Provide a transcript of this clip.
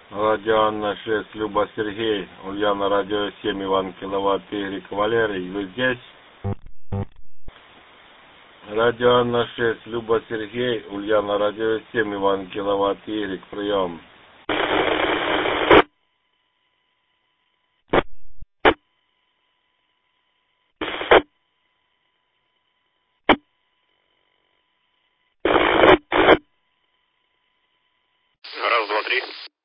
Радио Анна 6, Люба Сергей, Ульяна Радио 7, Иван Киловатт, Игорь Валерий, вы здесь? Радио Анна 6, Люба Сергей, Ульяна Радио 7, Иван Киловатт, Игорь, прием. Раз, два, три.